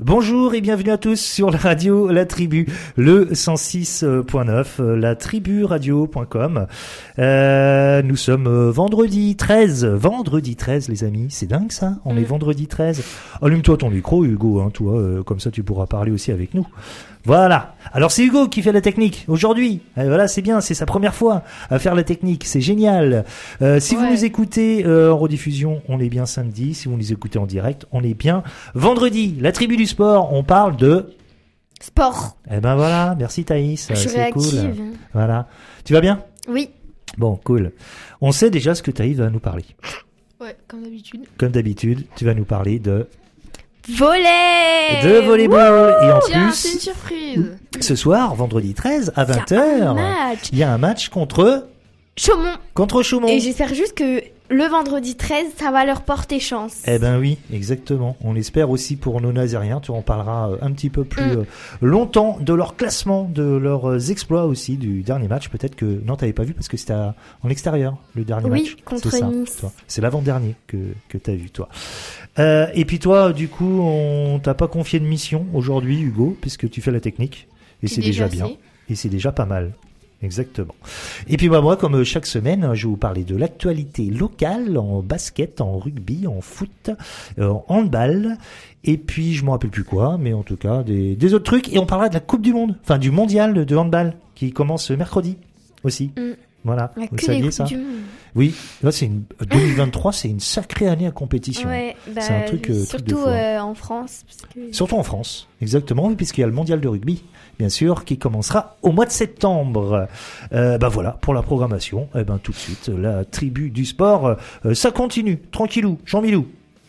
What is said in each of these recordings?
Bonjour et bienvenue à tous sur la radio La Tribu, le 106.9, latriburadio.com. Nous sommes vendredi 13 les amis, c'est dingue ça, on est vendredi 13. Allume-toi ton micro Hugo, hein, toi, comme ça tu pourras parler aussi avec nous. Voilà. Alors c'est Hugo qui fait la technique aujourd'hui. Voilà, c'est bien, c'est sa première fois à faire la technique, c'est génial. Si vous nous écoutez en rediffusion, on est bien samedi. Si vous nous écoutez en direct, on est bien vendredi. La tribu du sport, on parle de sport. Eh ben voilà, merci Thaïs. Je suis réactive. Cool. Voilà. Tu vas bien ? Oui. Bon, cool. On sait déjà ce que Thaïs va nous parler. Ouais, comme d'habitude. Comme d'habitude, tu vas nous parler de volley. De volleyball. Et en Tiens, plus, c'est une surprise. Ce soir, vendredi 13 à 20h, il y a un match contre Chaumont. Et j'espère juste que le vendredi 13, ça va leur porter chance. Eh ben oui, exactement. On l'espère aussi pour nos Nazériens. Tu en parleras un petit peu plus longtemps de leur classement, de leurs exploits aussi du dernier match. Peut-être que non, t'avais pas vu parce que c'était en extérieur le dernier match. Oui, contre Nice. Toi. C'est l'avant-dernier que t'as vu toi. Et puis toi, du coup, on t'a pas confié de mission aujourd'hui, Hugo, puisque tu fais la technique et c'est déjà bien et c'est déjà pas mal. Exactement. Et puis moi, comme chaque semaine, je vais vous parler de l'actualité locale en basket, en rugby, en foot, en handball. Et puis je me rappelle plus quoi, mais en tout cas des autres trucs. Et on parlera de la Coupe du Monde, enfin du mondial de handball qui commence mercredi aussi. Voilà, vous saviez ça ? Oui, là c'est 2023, c'est une sacrée année à compétition. Ouais, c'est un truc surtout en France. Parce que... Surtout en France, exactement, oui, puisqu'il y a le mondial de rugby, bien sûr, qui commencera au mois de septembre. Voilà, pour la programmation, tout de suite, la tribu du sport, ça continue, tranquillou, Jean-Milou.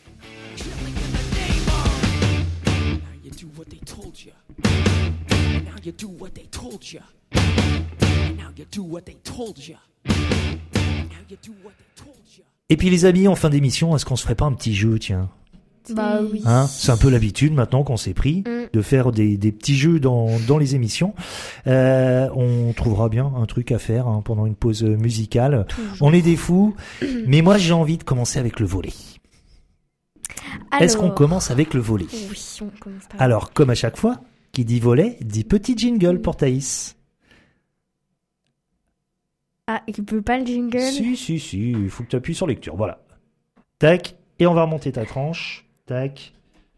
Et puis les amis, en fin d'émission, est-ce qu'on se ferait pas un petit jeu, tiens ? Bah oui. Hein, c'est un peu l'habitude maintenant qu'on s'est pris de faire des petits jeux dans les émissions. On trouvera bien un truc à faire pendant une pause musicale. Toujours. On est des fous, mais moi j'ai envie de commencer avec le volley. Alors, est-ce qu'on commence avec le volley ? Oui, on commence par... Alors, comme à chaque fois, qui dit volley, dit petit jingle pour Thaïs. Ah, il peut pas le jingle ? Si, il faut que tu appuies sur lecture, voilà. Tac, et on va remonter ta tranche. Tac.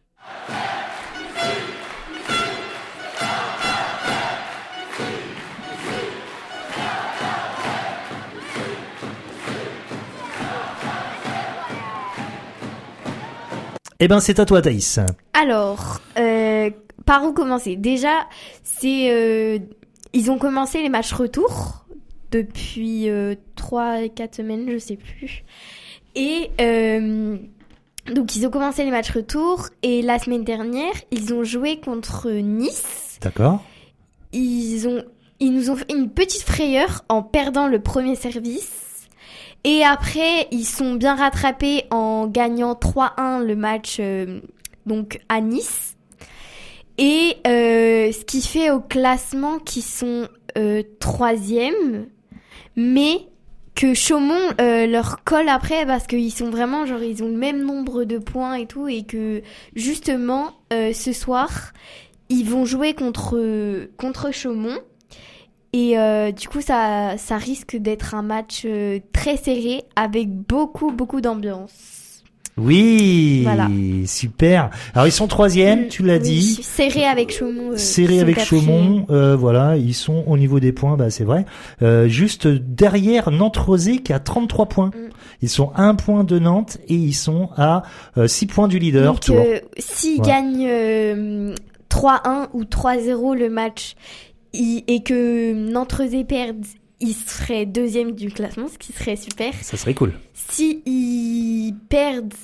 Eh ben, c'est à toi, Thaïs. Alors, par où commencer ? Déjà, ils ont commencé les matchs retour depuis 3-4 semaines, je sais plus. Et donc, ils ont commencé les matchs retour et la semaine dernière, ils ont joué contre Nice. D'accord. Ils nous ont fait une petite frayeur en perdant le premier service. Et après, ils sont bien rattrapés en gagnant 3-1 le match donc à Nice. Et ce qui fait au classement qu'ils sont 3e, mais que Chaumont leur colle après parce qu'ils sont vraiment genre ils ont le même nombre de points et tout, et que justement ce soir ils vont jouer contre Chaumont. Et du coup, ça risque d'être un match très serré avec beaucoup d'ambiance. Oui, voilà. Super. Alors ils sont 3e, tu l'as dit. Serré avec Chaumont. Serré avec Chaumont, voilà, ils sont au niveau des points, c'est vrai. Juste derrière Nantes-Rosé qui a 33 points. Ils sont à 1 point de Nantes et ils sont à 6 points du leader. Donc s'ils gagnent 3-1 ou 3-0 le match et que Nantes-Rosé perdent, ils seraient 2e du classement, ce qui serait super. Ça serait cool. Si ils perdent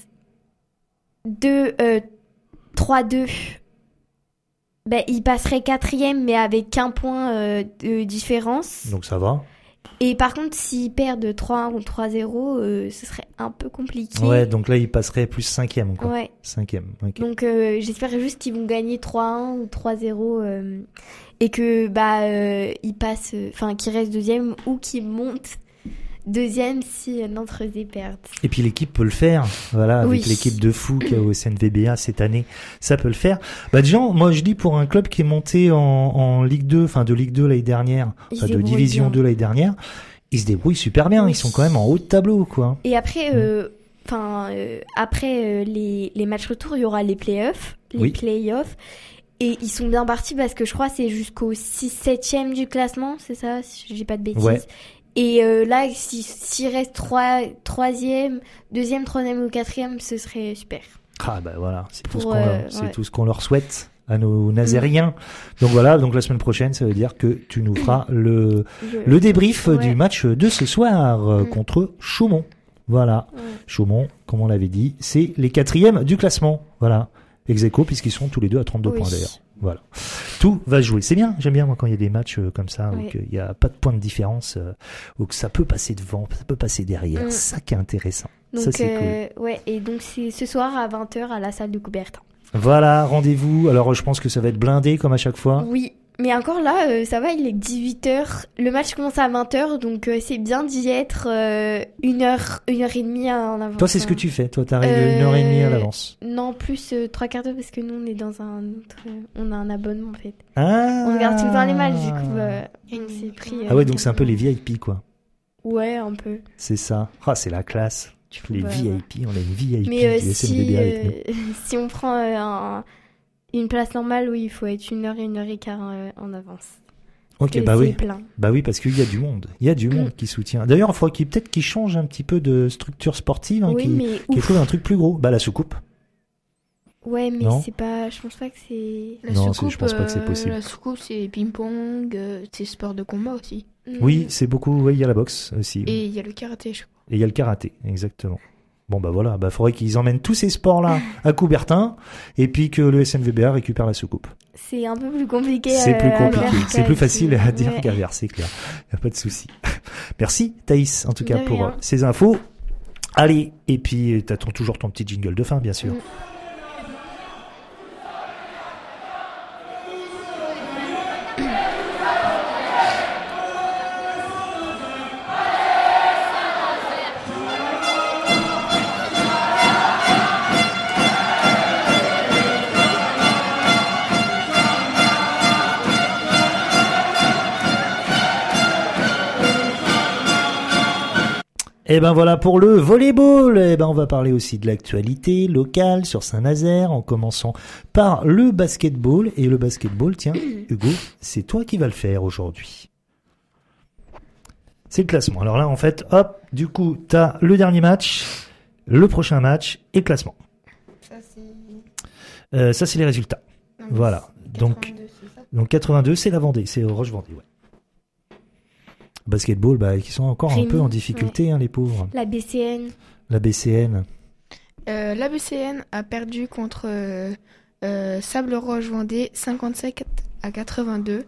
3-2, ils passeraient 4e, mais avec 1 point de différence. Donc ça va. Et par contre, s'ils perdent 3-1 ou 3-0, ce serait un peu compliqué. Ouais, donc là, ils passeraient plus 5e, quoi. Ouais. 5e, ok. Donc j'espère juste qu'ils vont gagner 3-1 ou 3-0 et que ils passent, qu'ils restent 2e ou qu'ils montent deuxième si Nantes-Rezé perd. Et puis l'équipe peut le faire, voilà, avec Oui. l'équipe de fou qu'il y a au SNVBA cette année, ça peut le faire. Bah déjà, moi je dis pour un club qui est monté en Ligue 2, enfin de Ligue 2 l'année dernière, Ils enfin se de débrouillent Division bien. 2 l'année dernière, ils se débrouillent super bien, Oui. ils sont quand même en haut de tableau, quoi. Et après, après les matchs retour, il y aura les playoffs. Oui. Et ils sont bien partis parce que je crois que c'est jusqu'au 6-7e du classement, c'est ça, si je dis pas de bêtises. Ouais. Et là, s'il reste 3e, 2e, 3e ou 4e, ce serait super. Ah bah voilà, c'est tout, Pour, c'est ouais. tout ce qu'on leur souhaite à nos Nazériens. Donc voilà, donc la semaine prochaine, ça veut dire que tu nous feras le débrief Ouais. du match de ce soir contre Chaumont. Voilà. Ouais. Chaumont, comme on l'avait dit, c'est les 4e du classement. Voilà. Ex-aequo, puisqu'ils sont tous les deux à 32 Oui. points d'ailleurs. Voilà. Tout va se jouer. C'est bien, j'aime bien moi quand il y a des matchs comme ça, où Ouais. il n'y a pas de point de différence, où que ça peut passer devant, ça peut passer derrière. Mm. Ça qui est intéressant. Donc, ça c'est cool. ouais, et donc c'est ce soir à 20h à la salle de Coubertin. Voilà, rendez-vous. Alors je pense que ça va être blindé comme à chaque fois. Oui, mais encore là, ça va, il est 18h. Le match commence à 20h, donc c'est bien d'y être 1h en avance. Toi, c'est ce que tu fais. Toi, t'arrives 1h30 à l'avance. Non, plus 3/4 d'heure parce que nous, on est dans un autre... on a un abonnement, en fait. Ah. On regarde tout le temps les matchs, du coup, on s'est pris... Ah ouais, donc c'est un peu les VIP, quoi. Ouais, un peu. C'est ça. Ah, c'est la classe. Les Bah, VIP, on a une VIP Mais du SNVB avec nous. si on prend une place normale, oui, il faut être 1h et 1h15 en avance. Ok, Et bah c'est oui. plein. Bah oui, parce qu'il y a du monde. Il y a du monde qui soutient. D'ailleurs, il faudrait peut-être qu'ils changent un petit peu de structure sportive, hein, Oui, qu'ils mais trouvent un truc plus gros. Bah la soucoupe. ouais, mais Non. c'est pas... Je pense pas que c'est... Non, je pense pas que c'est possible. La soucoupe, c'est ping-pong, c'est sport de combat aussi. Oui, c'est beaucoup. Oui, il y a la boxe aussi. Et il y a le karaté, je crois. Et il y a le karaté, exactement. Bon bah voilà, bah faudrait qu'ils emmènent tous ces sports-là à Coubertin, et puis que le SNVBA récupère la soucoupe. C'est un peu plus compliqué. C'est plus à compliqué, faire c'est plus facile à dire ouais. qu'à faire, c'est clair. Y a pas de souci. Merci Thaïs, en tout cas De pour rien. ces infos. Allez, et puis t'attends toujours ton petit jingle de fin, bien sûr. Et ben voilà pour le volleyball. Et ben on va parler aussi de l'actualité locale sur Saint-Nazaire, en commençant par le basketball. Et le basketball, tiens, Hugo, c'est toi qui vas le faire aujourd'hui. C'est le classement. Alors là, en fait, hop, du coup, t'as le dernier match, le prochain match et le classement. Ça, c'est les résultats. Voilà. Donc 82, c'est la Vendée, c'est Roche-Vendée, ouais. Basketball, bah, qui sont encore un peu en difficulté, hein, les pauvres. La BCN. La BCN. La BCN a perdu contre Sable-Roche-Vendée 57-82.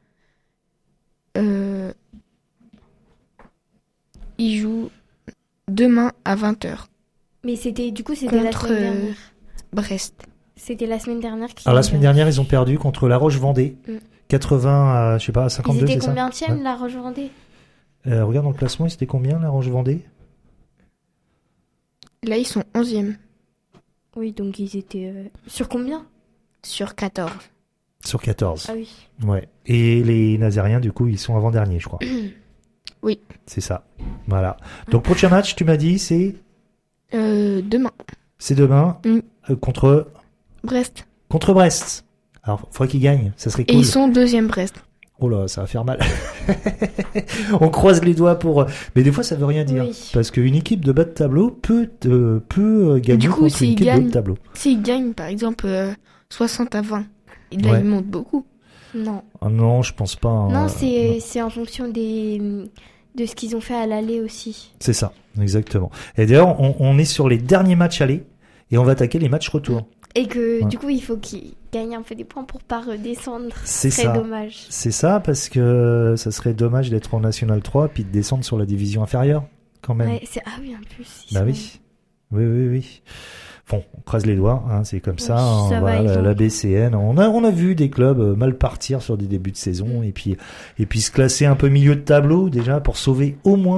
Ils jouent demain à 20h Mais c'était la contre semaine dernière. Brest. C'était la semaine dernière. Alors la semaine dernière, ils ont perdu contre la Roche-Vendée. 80 à, je sais pas, à 52, Ils c'est étaient ça? combienième, la Roche-Vendée? Regarde dans le classement, c'était combien, la Roche-Vendée? Là, ils sont 11e Oui, donc ils étaient... Sur combien? sur 14. Sur 14. Ah oui. Ouais. Et les Nazériens, du coup, ils sont avant-derniers, je crois. Oui. C'est ça. Voilà. Donc, prochain match, tu m'as dit, c'est Demain. c'est demain contre Brest. Brest. Alors, faudrait qu'ils gagnent, ça serait Et cool. ils sont 2e Brest. Oh là, ça va faire mal. On croise les doigts pour... Mais des fois, ça veut rien dire. Oui. Parce qu'une équipe de bas de tableau peut gagner Du coup, contre une s'ils équipe de haut de gagnent- tableau. S'ils gagnent, par exemple, 60-20, et là, Ouais. ils montent beaucoup. Non. Ah non, je pense pas. hein. Non, c'est en fonction de ce qu'ils ont fait à l'aller aussi. C'est ça, exactement. Et d'ailleurs, on est sur les derniers matchs aller et on va attaquer les matchs retour. Et que Ouais. du coup, il faut qu'ils gagnent un peu des points pour pas redescendre. C'est C'est ça. dommage. C'est ça, parce que ça serait dommage d'être en National 3 puis de descendre sur la division inférieure, quand même. Ouais, ah oui, en plus. ils Bah sont- oui. Oui. Bon, on croise les doigts, hein, c'est comme ça. Oui, hein, ça va, voilà, ils ont- la BCN, on a vu des clubs mal partir sur des débuts de saison et puis se classer un peu milieu de tableau déjà pour sauver au moins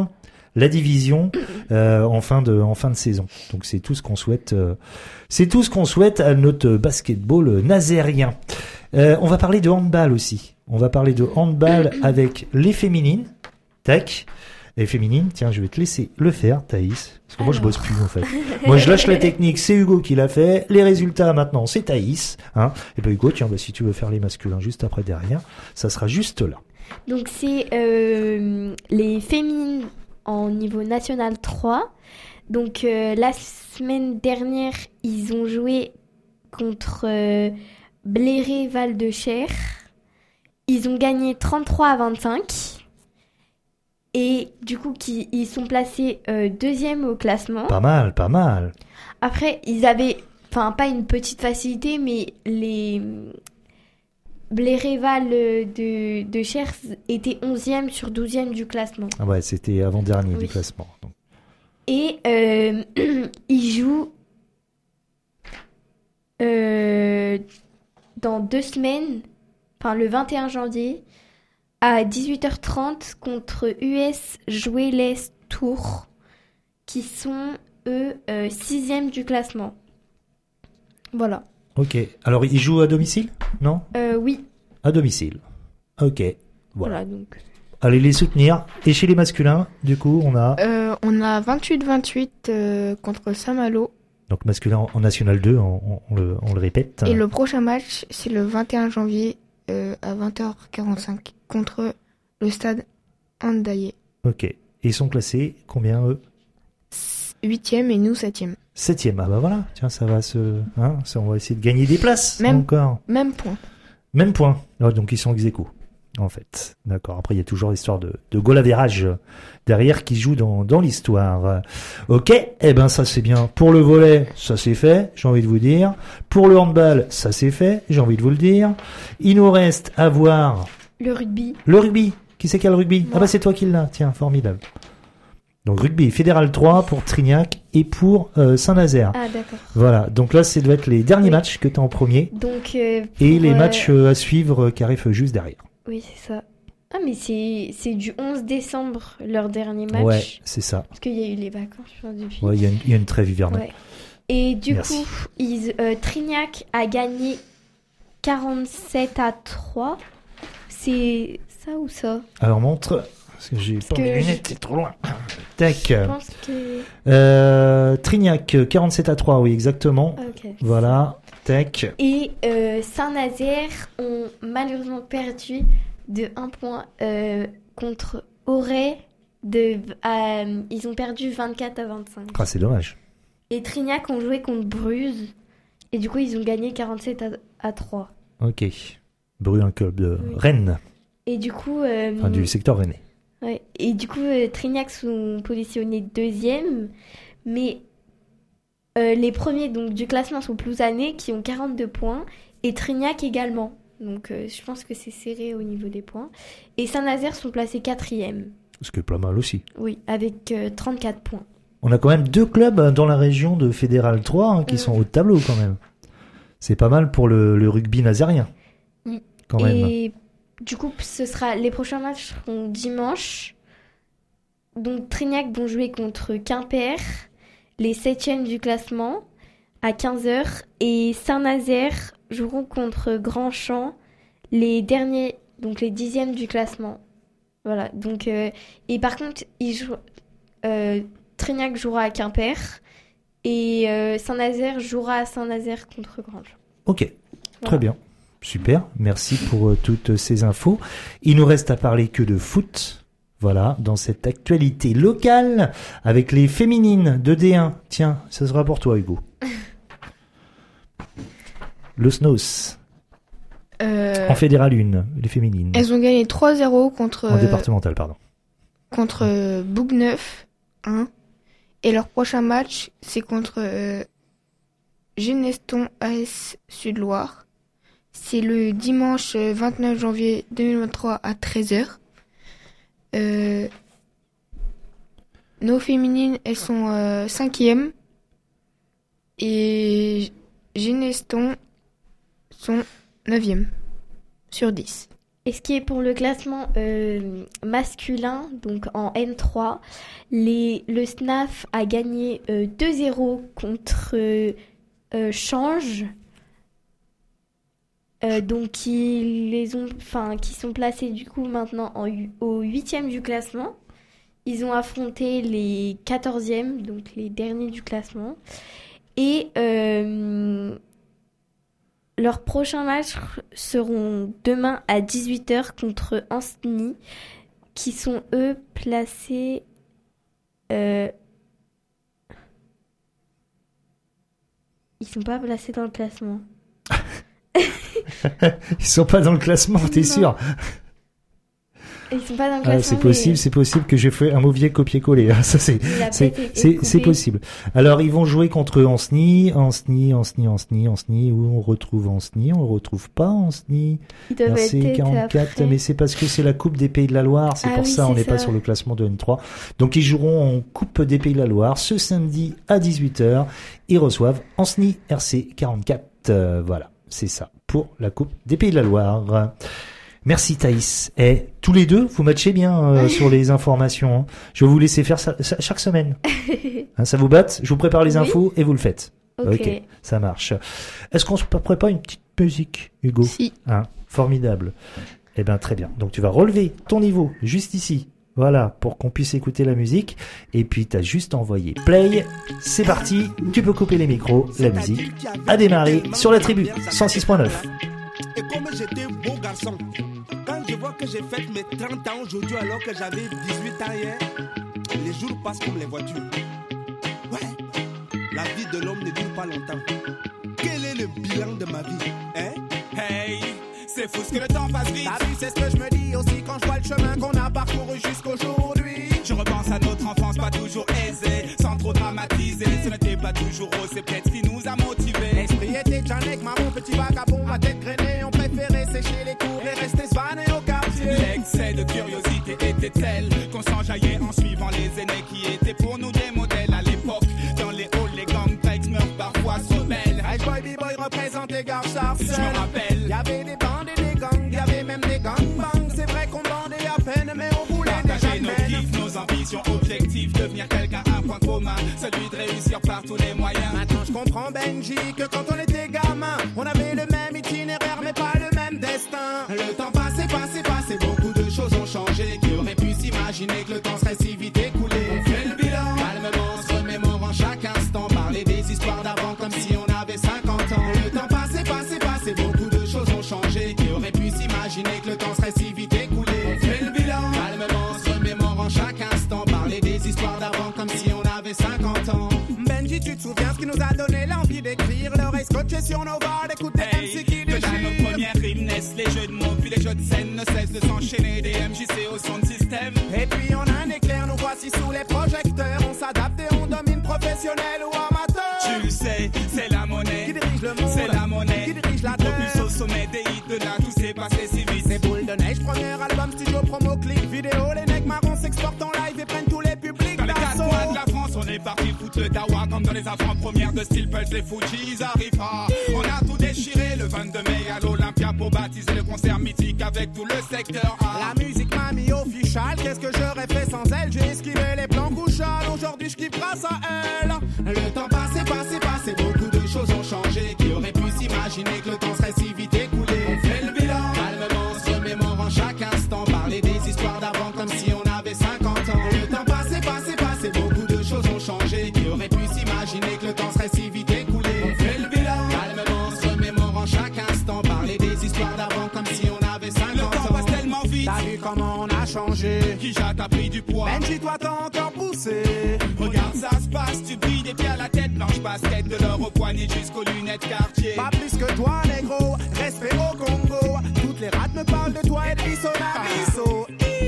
la division en fin de saison. Donc c'est tout ce qu'on souhaite. C'est tout ce qu'on souhaite à notre basketball nazérien. On va parler de handball aussi. On va parler de handball avec les féminines. Tac. Les féminines, tiens, je vais te laisser le faire, Thaïs. Parce que moi, je bosse plus, en fait. Moi, je lâche la technique, c'est Hugo qui l'a fait. Les résultats, maintenant, c'est Thaïs. Hein. Et ben, Hugo, tiens, si tu veux faire les masculins juste après derrière, ça sera juste là. Donc, c'est les féminines en niveau national 3. Donc, la semaine dernière, ils ont joué contre Bléré Val-de-Cher. Ils ont gagné 33-25. Et du coup, ils sont placés deuxième au classement. Pas mal. Après, ils avaient, pas une petite facilité, mais les Bléré-Val de Cher étaient 11e sur 12e du classement. Ah ouais, c'était avant-dernier du classement. Donc. Et ils jouent dans 2 semaines, le 21 janvier, à 18h30 contre US Joueles Tours, qui sont, eux, 6e du classement. Voilà. Ok. Alors, ils jouent à domicile ? Non ? Oui. À domicile. Ok. Voilà. Donc. Allez les soutenir. Et chez les masculins, du coup, on a... On a 28-28 contre Saint-Malo. Donc masculin en National 2, on le répète. Et le prochain match, c'est le 21 janvier à 20h45 contre le stade Andaillé. Ok. Et ils sont classés combien, eux ? 8e et nous 7e. 7e, ah bah voilà. Tiens, ça va on va essayer de gagner des places encore. Même point. Même point. Ah, donc ils sont ex-aequo, en fait. D'accord. Après, il y a toujours l'histoire de goal average derrière qui joue dans l'histoire. Ok. Eh ben, ça c'est bien. Pour le volley, ça c'est fait, j'ai envie de vous dire. Pour le handball, ça c'est fait, j'ai envie de vous le dire. Il nous reste à voir... Le rugby. Le rugby. Qui c'est qui a le rugby ? Moi. Ah bah c'est toi qui l'as. Tiens, formidable. Donc rugby fédéral 3 pour Trignac et pour Saint-Nazaire. Ah d'accord. Voilà. Donc là, ça doit être les derniers matchs que tu as en premier. Donc, et les matchs à suivre qui arrivent juste derrière. Oui, c'est ça. Ah mais c'est du 11 décembre leur dernier match. Ouais, c'est ça. Parce qu'il y a eu les vacances, je pense, depuis. Ouais, il y a une trêve hivernale. Ouais. Et du Merci. coup, Trignac a gagné 47-3. C'est ça ou ça ? Alors montre, parce que j'ai pas mes lunettes, c'est trop loin. Tac. Je pense que... Trignac, 47-3, oui, exactement. Ok. Voilà, tac. Et Saint-Nazaire ont malheureusement perdu de 1 point contre Auray. Ils ont perdu 24-25. Ah, c'est dommage. Et Trignac ont joué contre Bruges. Et du coup, ils ont gagné 47-3. Ok. Bruges, un club de Rennes. Et du coup... Enfin, du secteur rennais. Ouais. Et du coup, Trignac sont positionnés 2e. Mais les premiers donc, du classement sont Plouzané qui ont 42 points. Et Trignac également. Donc je pense que c'est serré au niveau des points. Et Saint-Nazaire sont placés 4e. Ce qui est pas mal aussi. Oui, avec 34 points. On a quand même 2 clubs dans la région de Fédéral 3 qui sont au tableau quand même. C'est pas mal pour le rugby nazérien. Oui. Quand même. Et du coup, les prochains matchs seront dimanche. Donc Trignac vont jouer contre Quimper, les 7e du classement, à 15h. Et Saint-Nazaire joueront contre Grandchamp, les derniers, donc les 10e du classement. Voilà. Donc, et par contre, Trignac jouera à Quimper et Saint-Nazaire jouera à Saint-Nazaire contre Grandchamp. Ok, Voilà. Très bien. Super, merci pour toutes ces infos. Il nous reste à parler que de foot. Voilà, dans cette actualité locale avec les féminines de D1. Tiens, ça sera pour toi, Hugo. Le SNOS. En fédéral 1, les féminines. Elles ont gagné 3-0 contre... En départemental, pardon. Contre Bougneuf, hein. Et leur prochain match, c'est contre Geneston AS Sud-Loire. C'est le dimanche 29 janvier 2023 à 13h. Nos féminines, elles sont 5e. Et Geneston sont 9e sur 10. Et ce qui est pour le classement masculin, donc en N3, le SNAF a gagné 2-0 contre Change. Donc qui sont placés du coup maintenant au 8e du classement. Ils ont affronté les 14e, donc les derniers du classement. Et leurs prochains matchs seront demain à 18h contre Ancenis, qui sont eux placés... Ils sont pas placés dans le classement. Ils sont pas dans le classement, t'es sûr? Ils sont pas dans le classement. C'est possible que j'ai fait un mauvais copier-coller. Ça c'est possible. Alors ils vont jouer contre Ancenis, où on retrouve Ancenis, on le retrouve pas Ancenis. RC 44, mais c'est parce que c'est la Coupe des Pays de la Loire, c'est pour ça on n'est pas sur le classement de N3. Donc ils joueront en Coupe des Pays de la Loire ce samedi à 18h. Ils reçoivent Ancenis RC 44. Voilà, c'est ça pour la Coupe des Pays de la Loire. Merci Thaïs. Et tous les deux, vous matchez bien sur les informations. Hein. Je vais vous laisser faire ça chaque semaine. Hein, ça vous batte? Je vous prépare les infos et vous le faites. Ok, ça marche. Est-ce qu'on se prépare une petite musique, Hugo? Si. Hein, formidable. Eh bien, très bien. Donc tu vas relever ton niveau juste ici. Voilà, pour qu'on puisse écouter la musique. Et puis t'as juste envoyé play. C'est parti. Tu peux couper les micros. La musique a démarré sur la tribu 106.9. Et comme j'étais beau garçon, quand je vois que j'ai fait mes 30 ans aujourd'hui alors que j'avais 18 ans hier, les jours passent comme les voitures. Ouais, la vie de l'homme ne dure pas longtemps. Quel est le bilan de ma vie, hein? Hey, c'est fou ce que le temps passe vite. T'as vu, c'est ce que je me dis aussi quand je vois le chemin qu'on a parcouru jusqu'aujourd'hui. Je repense à notre enfance pas toujours aisée, sans trop dramatiser. Ce n'était pas toujours rose, c'est peut-être ce qui nous a motivés. L'esprit était Janek, maman, petit vagabond, ma tête grainée. On préférait sécher les cours et rester svané au quartier. L'excès de curiosité était tel qu'on s'enjaillait en suivant les aînés qui étaient pour nous des modèles à l'époque. Dans les halls, les gang breaks meurent parfois se rebellent. Hey boy, b-boy représentait Gare Charcel. Je me rappelle, y'avait des bandes et des gangs, y'avait même des gangbangs. C'est vrai qu'on bandait à peine, mais on voulait partager nos kiffs, nos ambitions, objectifs, devenir quelqu'un, un point commun, celui de réussir par tous les moyens. Maintenant je comprends Benji que quand on était gamin, on avait le même itinéraire mais pas le même destin. Le temps passé, beaucoup de choses ont changé. Qui aurait pu s'imaginer que le temps serait si vite écoulé? On fait le bilan, calmement, se remémorant chaque instant, parler des histoires d'avant comme si on avait 50 ans. Le temps passé, beaucoup de choses ont changé. Qui aurait pu s'imaginer que le temps serait si vite écoulé? On fait le bilan, calmement, se remémorant chaque instant, parler des histoires d'avant comme si on avait 50 ans. Benji, tu te souviens ce qui nous a donné l'envie d'écrire? L'oreille scotchée sur nos barres, d'écouter MC qui déchire. Dans nos premières rimes naissent les jeux de mots, puis les jeux de scène ne cessent de s'enchaîner. Des MJC au son de système. Et puis on a un éclair, nous voici sous les projecteurs. On s'adapte et on domine, professionnel ou amateur. Tu le sais, c'est la monnaie qui dirige le monde, c'est la monnaie qui dirige la terre. Propulse au sommet des hits, de là tout s'est passé si vite. C'est boule de neige, premier album, studio, promo, clip, vidéo. Les mecs marrons s'exportent en live et prennent tous les publics. Dans les 4 coins de la France, on est parti foutre le dawa. Comme dans les avant-premières de Steel Pulse, les Fujis arrivent. On a tout déchiré le 22 mai à l'Olympia pour baptiser le concert mythique avec tout le secteur A. La musique m'a mis official, qu'est-ce que j'aurais fait sans elle? J'ai esquivé les plans couchales, aujourd'hui je kiffe grâce à elle. Le temps passé, beaucoup de choses ont changé. Qui aurait pu s'imaginer que le temps serait si vite écoulé? On fait le bilan, calmement, se remémorant chaque instant, parler des histoires d'avant comme si on avait 50 ans. Le temps passé, beaucoup de choses ont changé. Qui aurait pu s'imaginer que le temps serait si vite écoulé? On fait le bilan, calmement, se remémorant chaque instant, parler des histoires d'avant comme si on avait 50 ans. Le temps passe tellement vite. T'as vu comment on a changé? Kija t'a pris du poids. Benji, toi t'as encore poussé. Regarde, ça se passe, tu brilles des pieds à la tête, blanche basket, de l'or au poignet jusqu'aux lunettes quartier. Pas plus que toi, négro, respect au Congo. Toutes les rats me parlent de toi et de bisso na bisso.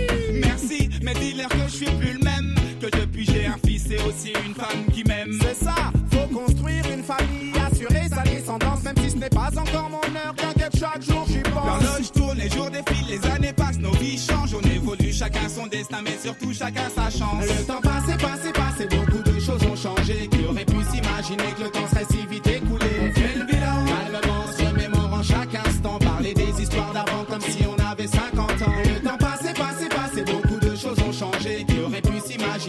Merci, mais dis-leur que je suis plus le même. Que depuis j'ai un fils et aussi une femme qui m'aime. C'est ça, faut construire une famille, assurer sa descendance. Même si ce n'est pas encore mon heure, t'inquiète, chaque jour j'y pense. L'horloge tourne, les jours défilent, les années passent, nos vies changent. On évolue, chacun son destin, mais surtout chacun sa chance. Le temps passé, beaucoup de choses ont changé. Qui aurait pu s'imaginer que le temps serait si vite écoulé? On fait le bilan, calmement, se remémorant chaque instant, parler des histoires d'avant comme si on avait 50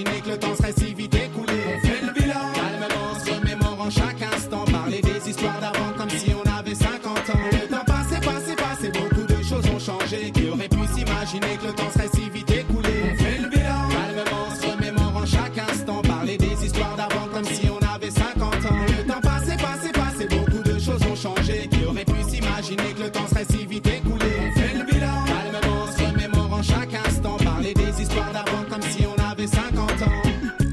imaginer que le temps serait si vite écoulé. On fait le bilan, calmement, se remémorant chaque instant. Parler des histoires d'avant comme si on avait 50 ans. Le temps passé, beaucoup de choses ont changé. Qui aurait pu s'imaginer que le temps serait si vite écoulé. On fait le bilan, calmement, se remémorant chaque instant. Parler des histoires d'avant comme si on avait 50 ans. Le temps passé, beaucoup de choses ont changé. Qui aurait pu s'imaginer que le temps serait si vite écoulé. On fait le bilan, calmement, se remémorant chaque instant. Parler des histoires d'avant comme si on avait 50 ans.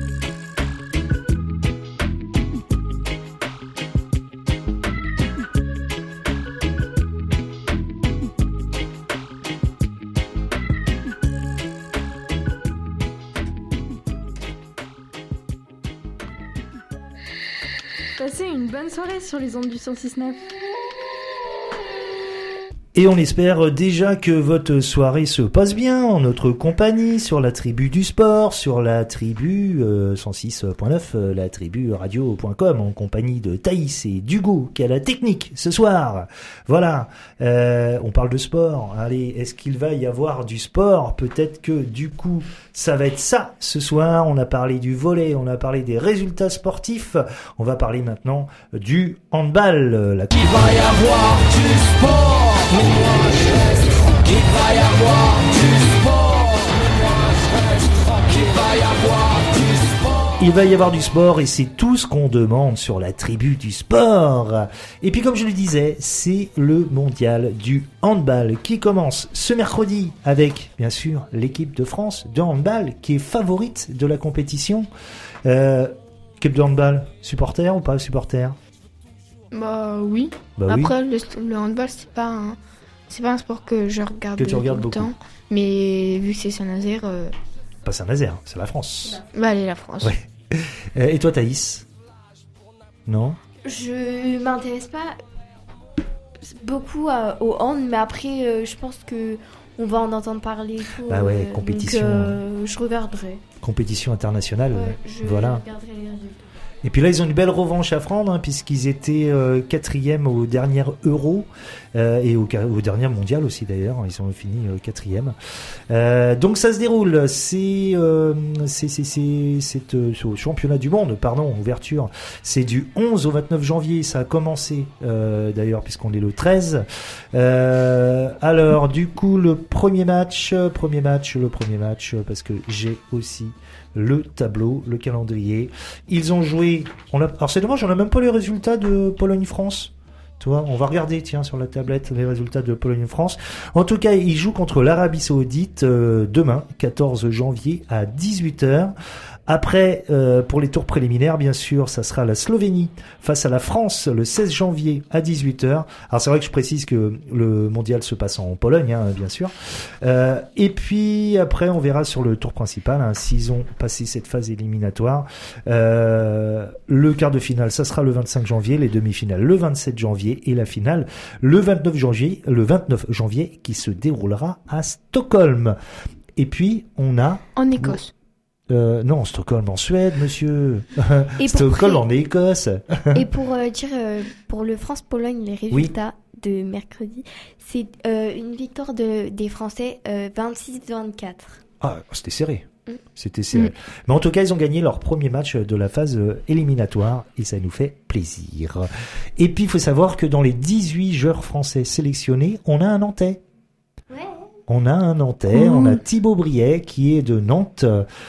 Passez une bonne soirée sur les ondes du 106.9. Et on espère déjà que votre soirée se passe bien en notre compagnie sur la tribu du sport, sur la tribu 106.9, la tribu radio.com, en compagnie de Thaïs et d'Hugo qui a la technique ce soir. Voilà, on parle de sport. Allez, est-ce qu'il va y avoir du sport? Peut-être que du coup, ça va être ça ce soir. On a parlé du volley, on a parlé des résultats sportifs. On va parler maintenant du handball. Il va y avoir du sport. Mais moi je reste tranquille. Il va y avoir du sport. Mais moi je reste tranquille. Il va y avoir du sport. Il va y avoir du sport et c'est tout ce qu'on demande sur la tribu du sport. Et puis comme je le disais, c'est le mondial du handball qui commence ce mercredi avec bien sûr l'équipe de France de handball qui est favorite de la compétition. Équipe de handball, supporter ou pas supporter? Bah oui. Après, le handball, c'est pas un sport que je regarde tu regardes tout le beaucoup. temps. Mais vu que c'est Saint-Nazaire... Pas Saint-Nazaire, c'est la France. Bah allez, la France. Ouais. Et toi, Thaïs? Non? Je m'intéresse pas beaucoup au hand, mais après, je pense que on va en entendre parler et tout. Bah ouais, compétition. Donc, je regarderai. Compétition internationale, Je voilà. regarderai les résultats. Et puis là, ils ont une belle revanche à prendre, puisqu'ils étaient 4e au dernier Euro et au dernier Mondial aussi d'ailleurs. Ils ont fini 4e. Donc ça se déroule. C'est au championnat du monde, ouverture. C'est du 11 au 29 janvier. Ça a commencé d'ailleurs, puisqu'on est le 13. Alors du coup, le premier match, parce que j'ai aussi le tableau, le calendrier. Ils ont joué. Alors c'est dommage, on n'a même pas les résultats de Pologne-France. Tu vois, on va regarder, tiens, sur la tablette, les résultats de Pologne-France. En tout cas, ils jouent contre l'Arabie Saoudite demain, 14 janvier à 18h. Après, pour les tours préliminaires, bien sûr, ça sera la Slovénie face à la France le 16 janvier à 18h. Alors c'est vrai que je précise que le mondial se passe en Pologne, bien sûr. Et puis après, on verra sur le tour principal, s'ils ont passé cette phase éliminatoire. Le quart de finale, ça sera le 25 janvier, les demi-finales le 27 janvier et la finale le 29 janvier qui se déroulera à Stockholm. Et puis, on a... En Écosse. Non, Stockholm en Suède, monsieur. Stockholm en Écosse. Et pour dire pour le France-Pologne, les résultats de mercredi, c'est une victoire des Français 26-24. Ah, c'était serré. C'était serré. Mais en tout cas, ils ont gagné leur premier match de la phase éliminatoire et ça nous fait plaisir. Et puis, il faut savoir que dans les 18 joueurs français sélectionnés, on a un Nantais. On a un Nantais, on a Thibaut Briet qui est de Nantes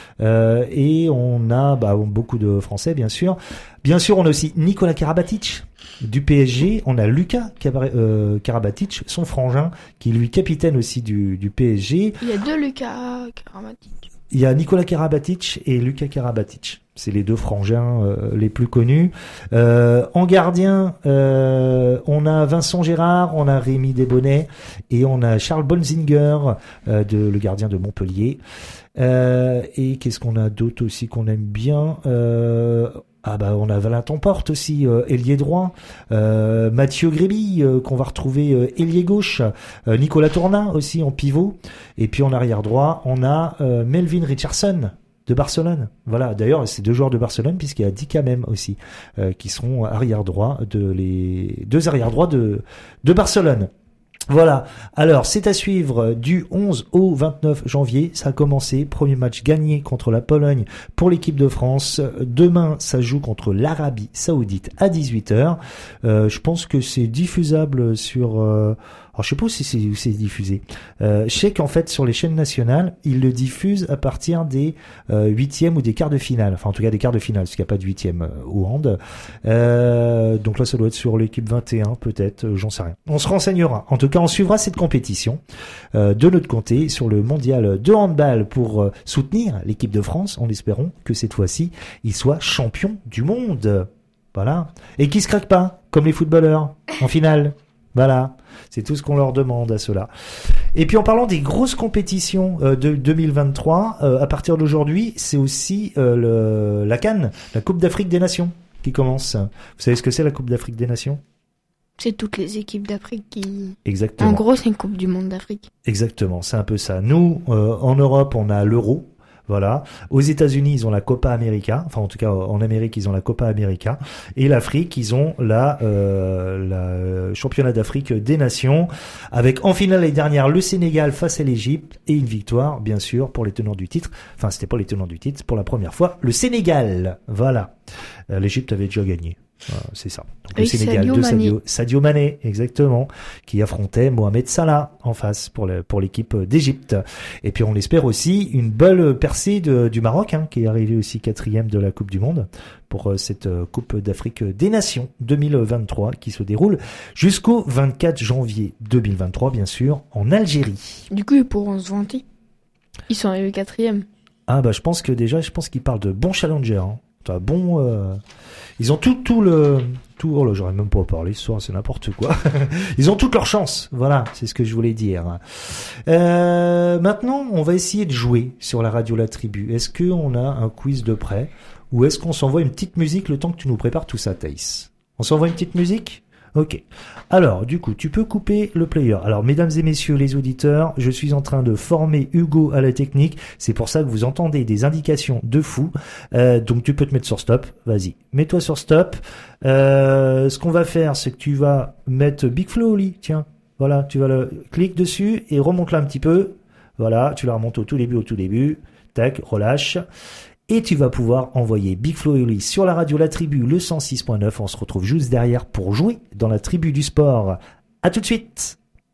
et on a beaucoup de Français bien sûr. Bien sûr, on a aussi Nikola Karabatic du PSG. On a Lucas Karabatic, son frangin, qui est lui capitaine aussi du PSG. Il y a deux Lucas Karabatic. Il y a Nikola Karabatic et Lucas Karabatic. C'est les deux frangins les plus connus. En gardien, on a Vincent Gérard, on a Rémi Desbonnets et on a Charles Bonzinger, le gardien de Montpellier. Et qu'est-ce qu'on a d'autre aussi qu'on aime bien on a Valentin Porte aussi, ailier droit, Mathieu Gréby qu'on va retrouver ailier gauche, Nicolas Tournat aussi en pivot, et puis en arrière droit on a Melvin Richardson de Barcelone. Voilà, d'ailleurs c'est deux joueurs de Barcelone puisqu'il y a Dika même aussi qui seront arrière droit les deux arrière droits de Barcelone. Voilà. Alors, c'est à suivre du 11 au 29 janvier. Ça a commencé. Premier match gagné contre la Pologne pour l'équipe de France. Demain, ça joue contre l'Arabie Saoudite à 18h. Je pense que c'est diffusable sur... Alors, je sais pas si c'est diffusé. Je sais qu'en fait, sur les chaînes nationales, ils le diffusent à partir des huitièmes ou des quarts de finale. Enfin, en tout cas, des quarts de finale, parce qu'il n'y a pas de huitième au hand. Donc là, ça doit être sur l'équipe 21, peut-être. J'en sais rien. On se renseignera. En tout cas, on suivra cette compétition de notre côté sur le mondial de handball pour soutenir l'équipe de France, en espérant que cette fois-ci, ils soient champions du monde. Voilà. Et qu'ils se craquent pas, comme les footballeurs, en finale. Voilà, c'est tout ce qu'on leur demande à cela. Et puis en parlant des grosses compétitions de 2023, à partir d'aujourd'hui, c'est aussi la CAN, la Coupe d'Afrique des Nations, qui commence. Vous savez ce que c'est la Coupe d'Afrique des Nations ? C'est toutes les équipes d'Afrique qui... Exactement. En gros, c'est une Coupe du Monde d'Afrique. Exactement, c'est un peu ça. Nous, en Europe, on a l'Euro. Voilà. Aux États-Unis, ils ont la Copa América. Enfin, en tout cas, en Amérique, ils ont la Copa América. Et l'Afrique, ils ont la championnat d'Afrique des Nations. Avec, en finale l'année dernière, le Sénégal face à l'Égypte. Et une victoire, bien sûr, pour les tenants du titre. Enfin, c'était pas les tenants du titre. Pour la première fois, le Sénégal. Voilà. L'Égypte avait déjà gagné. C'est ça. Donc, le Sénégal de Sadio Mané, exactement, qui affrontait Mohamed Salah en face pour l'équipe d'Égypte. Et puis on espère aussi une belle percée du Maroc, qui est arrivé aussi 4e de la Coupe du Monde pour cette Coupe d'Afrique des Nations 2023 qui se déroule jusqu'au 24 janvier 2023, bien sûr, en Algérie. Du coup, ils pourront se vanter. Ils sont arrivés 4e. Ah bah je pense qu'ils parlent de bons challengers. Ils ont tout, oh là, j'aurais même pas parlé ce soir, c'est n'importe quoi. Ils ont toutes leurs chances. Voilà, c'est ce que je voulais dire. Maintenant, on va essayer de jouer sur la radio La Tribu. Est-ce qu'on a un quiz de près? Ou est-ce qu'on s'envoie une petite musique le temps que tu nous prépares tout ça, Thaïs? On s'envoie une petite musique? Ok. Alors, du coup, tu peux couper le player. Alors, mesdames et messieurs les auditeurs, je suis en train de former Hugo à la technique. C'est pour ça que vous entendez des indications de fou. Donc, tu peux te mettre sur stop. Vas-y, mets-toi sur stop. Ce qu'on va faire, c'est que tu vas mettre Big Flo au lit. Tiens, voilà, tu vas clique dessus et remonte-la un petit peu. Voilà, tu la remontes au tout début. Tac, relâche. Et tu vas pouvoir envoyer Big Flo et Oli sur la radio La Tribu, le 106.9. On se retrouve juste derrière pour jouer dans la tribu du sport. À tout de suite.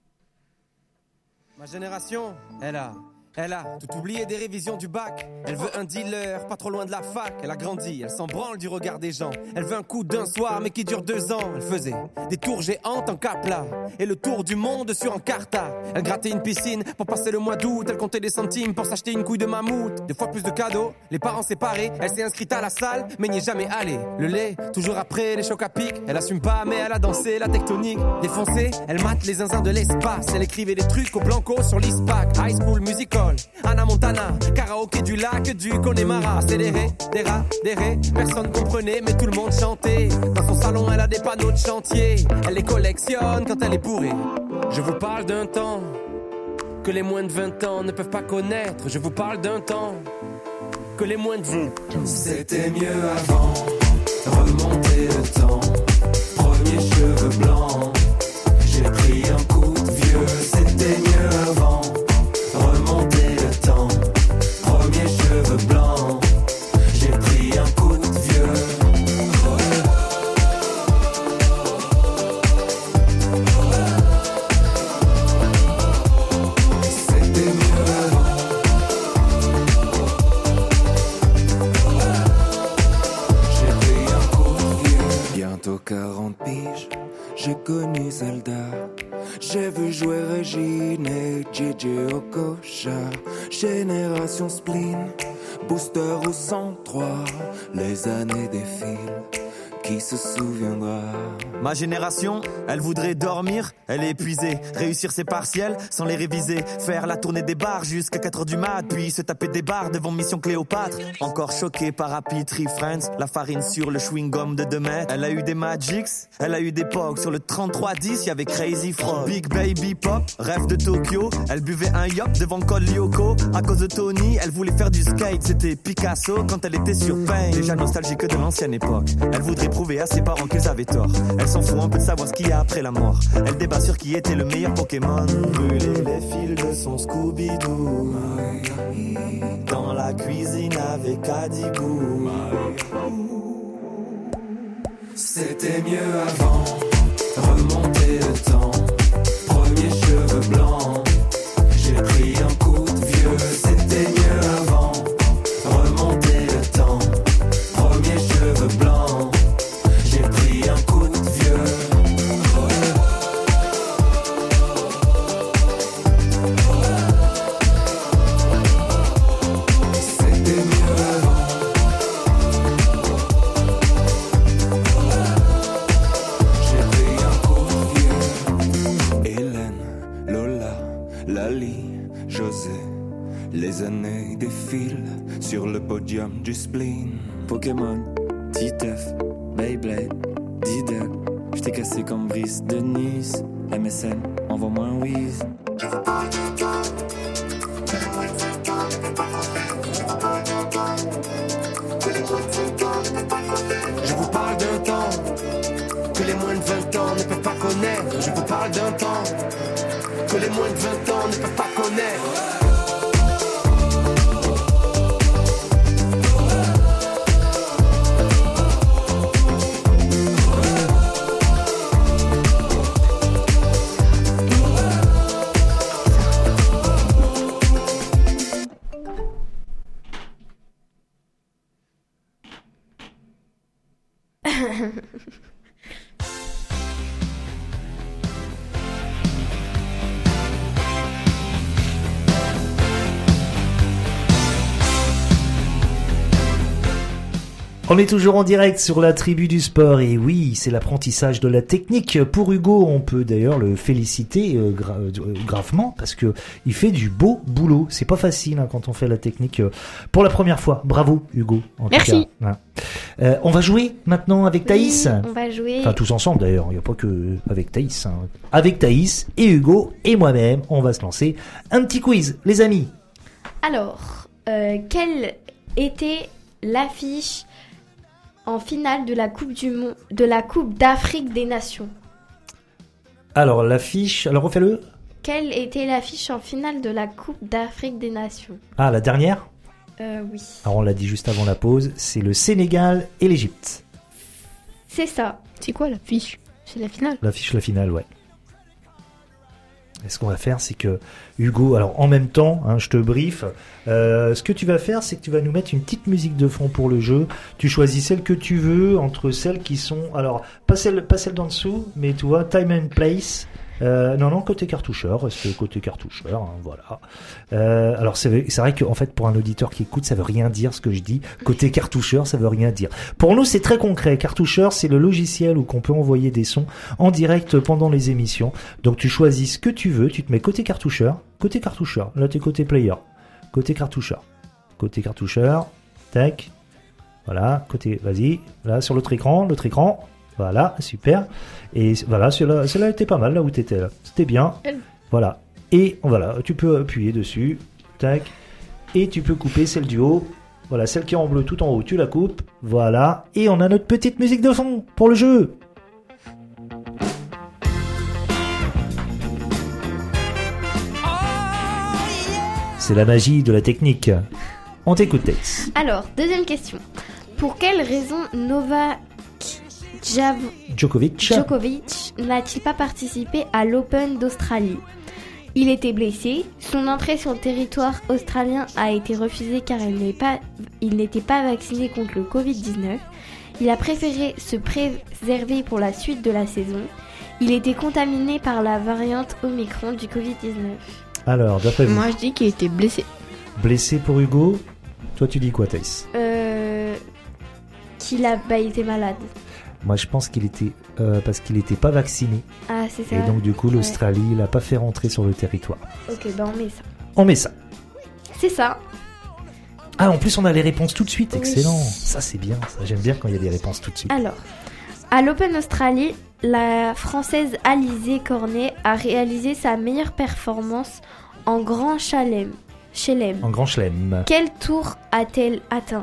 Ma génération, elle a tout oublié des révisions du bac. Elle veut un dealer, pas trop loin de la fac. Elle a grandi, elle s'en branle du regard des gens. Elle veut un coup d'un soir, mais qui dure 2 ans. Elle faisait des tours géantes en Capla et le tour du monde sur Encarta. Elle grattait une piscine pour passer le mois d'août. Elle comptait des centimes pour s'acheter une couille de mammouth. 2 fois plus de cadeaux, les parents séparés. Elle s'est inscrite à la salle, mais n'y est jamais allée. Le lait, toujours après les chocs à pic. Elle assume pas, mais elle a dansé la tectonique. Défoncée, elle mate les zinzins de l'espace. Elle écrivait des trucs au blanco sur l'ISPAC. High School Musical, Anna Montana, karaoké du lac du Connemara. Accéléré, des rés, personne comprenait mais tout le monde chantait. Dans son salon elle a des panneaux de chantier. Elle les collectionne quand elle est bourrée. Je vous parle d'un temps que les moins de 20 ans ne peuvent pas connaître. Je vous parle d'un temps que les moins de 20 ans. C'était mieux avant, remonter le temps. Premier cheveux blancs, j'ai pris un coup de vieux. C'était mieux avant, remonter le temps. Premier cheveux blancs, j'ai pris un coup de vieux. C'était mieux avant. J'ai pris un coup de vieux. Bientôt 40 piges, j'ai connu Zelda. J'ai vu jouer Régine et JJ Okocha. Génération spleen, booster au 103. Les années défilent, qui se souviendra? Ma génération, elle voudrait dormir, elle est épuisée. Réussir ses partiels sans les réviser. Faire la tournée des bars jusqu'à 4h du mat. Puis se taper des bars devant Mission Cléopâtre. Encore choquée par Happy Tree Friends. La farine sur le chewing-gum de 2 mètres. Elle a eu des Magics, elle a eu des Pogs. Sur le 3310, y'avait Crazy Frog. Big Baby Pop, rêve de Tokyo. Elle buvait un yop devant Col Lyoko. À cause de Tony, elle voulait faire du skate. C'était Picasso quand elle était sur Pain. Déjà nostalgique de l'ancienne époque. Elle voudrait prouver à ses parents qu'ils avaient tort. Elle s'en fout un peu de savoir ce qu'il y a après la mort. Elle débat sur qui était le meilleur Pokémon. Brûler les fils de son Scooby-Doo dans la cuisine avec Adibou. C'était mieux avant, remonter le temps. Premier cheveux blancs, j'ai pris un coup de vieux. C'était mieux avant, remonter le temps. Premier cheveux blancs, j'ai pris un coup de vieux. C'était mieux avant. J'ai pris un coup de vieux. Hélène, Lola, Lali, José. Les années défilent sur le podium du spleen. Pokémon, Titeuf, Beyblade, Diddle. J't'ai cassé comme Brice de Nice. MSN, envoie-moi un whiz. Je vous parle d'un temps que les moins de 20 ans ne peuvent pas connaître. Que les moins de 20 ans ne peuvent pas connaître. Je vous parle d'un temps que les moins de 20 ans ne peuvent pas connaître. Je vous parle d'un temps que les moins de 20 ans ne peuvent pas connaître. On est toujours en direct sur la tribu du sport et oui, c'est l'apprentissage de la technique. Pour Hugo, on peut d'ailleurs le féliciter gravement parce que il fait du beau boulot. C'est pas facile quand on fait la technique pour la première fois. Bravo Hugo. Merci. On va jouer maintenant avec Thaïs. Oui, on va jouer. Enfin tous ensemble d'ailleurs. Il n'y a pas que avec Thaïs. Avec Thaïs et Hugo et moi-même, on va se lancer un petit quiz, les amis. Alors, quelle était l'affiche en finale de la Coupe du Monde, de la Coupe d'Afrique des Nations? Alors l'affiche, alors refais-le. Quelle était l'affiche en finale de la Coupe d'Afrique des Nations? Ah, la dernière? Oui. Alors on l'a dit juste avant la pause, c'est le Sénégal et l'Égypte. C'est ça. C'est quoi l'affiche? C'est la finale? L'affiche, la finale, ouais. Et ce qu'on va faire, c'est que Hugo, alors en même temps, je te brief, ce que tu vas faire, c'est que tu vas nous mettre une petite musique de fond pour le jeu. Tu choisis celle que tu veux entre celles qui sont, alors pas celle d'en dessous, mais tu vois, time and place. Non, côté cartoucheur, reste côté cartoucheur, voilà. Alors c'est vrai qu'en fait pour un auditeur qui écoute, ça veut rien dire ce que je dis. Côté cartoucheur, ça veut rien dire. Pour nous, c'est très concret. Cartoucheur, c'est le logiciel où qu'on peut envoyer des sons en direct pendant les émissions. Donc tu choisis ce que tu veux, tu te mets côté cartoucheur. Là t'es côté player, côté cartoucheur, tac. Voilà, côté, vas-y, là sur l'autre écran. Voilà, super. Et voilà, celle-là était pas mal, là où t'étais, là. C'était bien. Voilà. Et voilà, tu peux appuyer dessus. Tac. Et tu peux couper celle du haut. Voilà, celle qui est en bleu tout en haut, tu la coupes. Voilà. Et on a notre petite musique de fond pour le jeu. C'est la magie de la technique. On t'écoute, Tex. Alors, deuxième question. Pour quelle raison Novak Djokovic n'a-t-il pas participé à l'Open d'Australie? Il était blessé, son entrée sur le territoire australien a été refusée car il n'était pas vacciné contre le Covid-19. Il a préféré se préserver pour la suite de la saison. Il était contaminé par la variante Omicron du Covid-19. Alors, d'après vous? Moi, je dis qu'il était blessé. Blessé pour Hugo. Toi, tu dis quoi, Thaïs? Qu'il a été malade. Moi, je pense qu'il était parce qu'il n'était pas vacciné. Ah, c'est ça. Et donc, du coup, l'Australie, il l'a pas fait rentrer sur le territoire. Ok, on met ça. On met ça. C'est ça. Ah, en plus, on a les réponses tout de suite. Oui. Excellent. Ça, c'est bien. Ça, j'aime bien quand il y a des réponses tout de suite. Alors, à l'Open Australie, la Française Alizé Cornet a réalisé sa meilleure performance en Grand Chelem. En Grand Chelem. Quel tour a-t-elle atteint?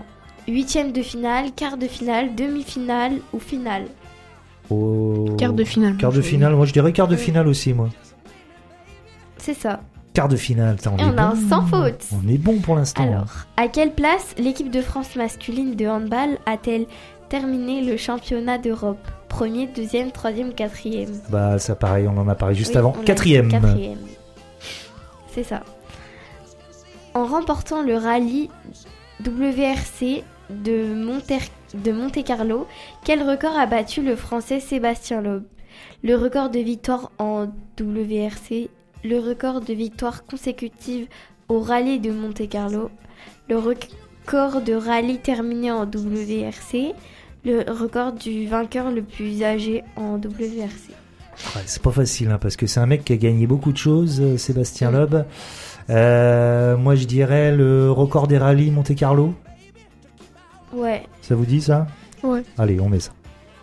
8e de finale, quart de finale, demi-finale ou finale? Quart de finale. Quart de finale, moi je dirais quart de finale aussi, moi. C'est ça. Quart de finale, Et on a un sans faute. On est bon pour l'instant. Alors, à quelle place l'équipe de France masculine de handball a-t-elle terminé le championnat d'Europe? 1er, 2e, 3e, 4e? Bah ça pareil, on en a parlé juste Oui, avant. on a 4e. dit 4e. C'est ça. En remportant le rallye WRC de Monte-Carlo, quel record a battu le Français Sébastien Loeb? Le record de victoire en WRC, le record de victoire consécutive au rallye de Monte-Carlo, le record de rallye terminé en WRC, le record du vainqueur le plus âgé en WRC. Ouais, c'est pas facile hein, parce que c'est un mec qui a gagné beaucoup de choses, Sébastien Loeb. Moi je dirais le record des rallyes Monte-Carlo. Ouais. Ça vous dit ça? Ouais. Allez, on met ça.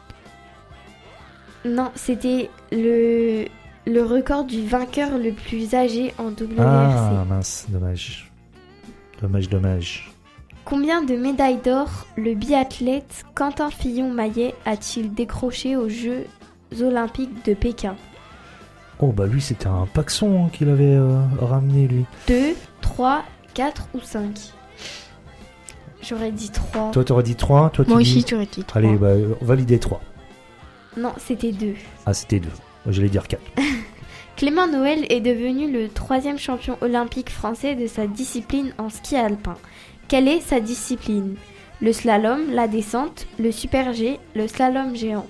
Non, c'était le record du vainqueur le plus âgé en WRC. Ah mince, dommage. Dommage. Combien de médailles d'or le biathlète Quentin Fillon-Maillet a-t-il décroché aux Jeux Olympiques de Pékin? Oh bah lui c'était un paxon hein, qu'il avait ramené lui. 2, 3, 4 ou 5? J'aurais dit 3. Toi t'aurais dit 3, toi tu Moi dis... aussi, tu aurais dit 3. Allez, bah validez 3. Non, c'était 2. Ah c'était 2. Moi j'allais dire 4. Clément Noël est devenu le 3e champion olympique français de sa discipline en ski alpin. Quelle est sa discipline? Le slalom, la descente, le super G, le slalom géant.